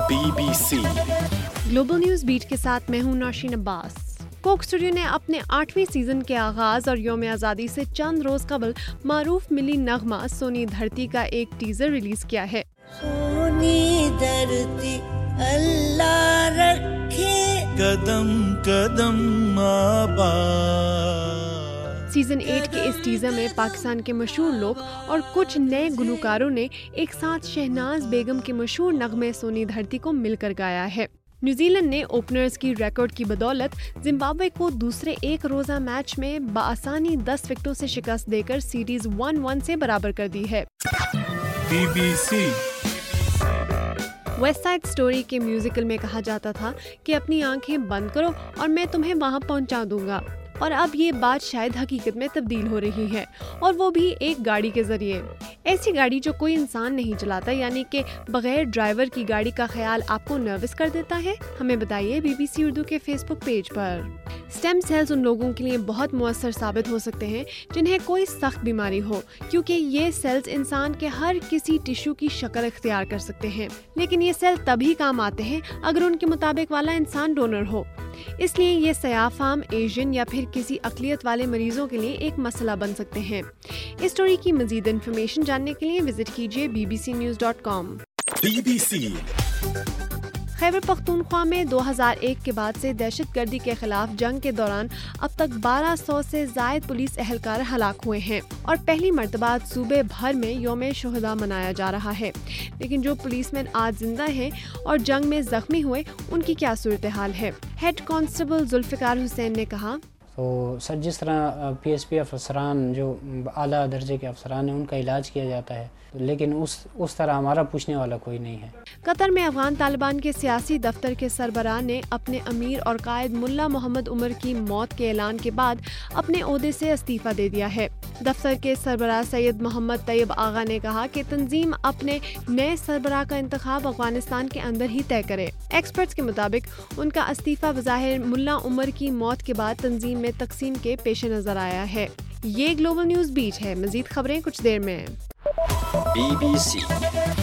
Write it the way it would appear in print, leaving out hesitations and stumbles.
BBC global news beat के साथ मैं हूं नौशीन अब्बास। कोक स्टूडियो ने अपने 8वें सीजन के आगाज और यौम आज़ादी से चंद रोज कबल मारूफ मिली नगमा सोनी धरती का एक टीजर रिलीज किया है। सोनी धरती अल्लाह रखे कदम कदम आबाद। सीजन 8 के इस टीजर में पाकिस्तान के मशहूर लोग और कुछ नए गुलकारों ने एक साथ शहनाज बेगम के मशहूर नगमे सोनी धरती को मिलकर गाया है। न्यूजीलैंड ने ओपनर्स की रिकॉर्ड की बदौलत जिम्बाब्वे को दूसरे एक रोजा मैच में बआसानी 10 विकेटों से शिकस्त देकर सीरीज 1-1 से बराबर कर दी है। BBC वेस्ट साइड स्टोरी के म्यूजिकल में कहा जाता था कि अपनी आंखें बंद करो और मैं तुम्हें वहां पहुंचा दूंगा, और अब ये बात शायद हकीकत में तब्दील हो रही है, और वो भी एक गाड़ी के जरिए। ऐसी गाड़ी जो कोई इंसान नहीं चलाता, यानी कि बगैर ड्राइवर की गाड़ी का ख्याल आपको नर्वस कर देता है? हमें बताइए BBC उर्दू के फेसबुक पेज पर। स्टेम सेल्स उन लोगों के लिए बहुत मुअस्सर साबित हो सकते हैं जिन्हें कोई सख्त बीमारी हो, क्योंकि ये सेल्स इंसान के हर किसी टिश्यू की शक्ल इख्तियार कर सकते हैं। लेकिन ये सेल तभी काम आते हैं अगर उनके मुताबिक वाला इंसान डोनर हो। इसलिए ये सयाफाम, एशियन या फिर किसी अक़लियत वाले मरीजों के लिए एक मसला बन सकते हैं। इस स्टोरी की मजीद इन्फॉर्मेशन जानने के लिए विजिट कीजिए bbcnews.com। BBC खैबर पख्तूनख्वा में 2001 के बाद से दहशतगर्दी के खिलाफ जंग के दौरान अब तक 1200 से ज़ायद पुलिस एहलकार हलाक हुए हैं और पहली मर्तबा सूबे भर में यौम शुहदा मनाया जा रहा है। लेकिन जो पुलिसमैन आज जिंदा हैं और जंग में जख्मी हुए, उनकी क्या सूरत हाल है? हेड कांस्टेबल जुल्फ़िकार हुसैन ने कहा, तो सर, जिस तरह PSP अफसरान जो आला दर्जे के अफसरान हैं उनका इलाज किया जाता है, लेकिन उस तरह हमारा पूछने वाला कोई नहीं है। कतर में अफगान तालिबान के सियासी दफ्तर के सरबराह ने अपने अमीर और कायद मुल्ला मोहम्मद उमर की मौत के ऐलान के बाद अपने ओहदे से इस्तीफा दे दिया है। दफ्तर के सरबराह सैयद मोहम्मद तैयब आगा ने कहा कि तंजीम अपने नए सरबराह का इंतखाब अफगानिस्तान के अंदर ही तय करे। एक्सपर्ट्स के मुताबिक उनका इस्तीफा बज़ाहिर मुल्ला उमर की मौत के बाद तंजीम में तकसीम के पेश नजर आया है। ये ग्लोबल न्यूज बीट है। मजीद खबरें कुछ देर में। BBC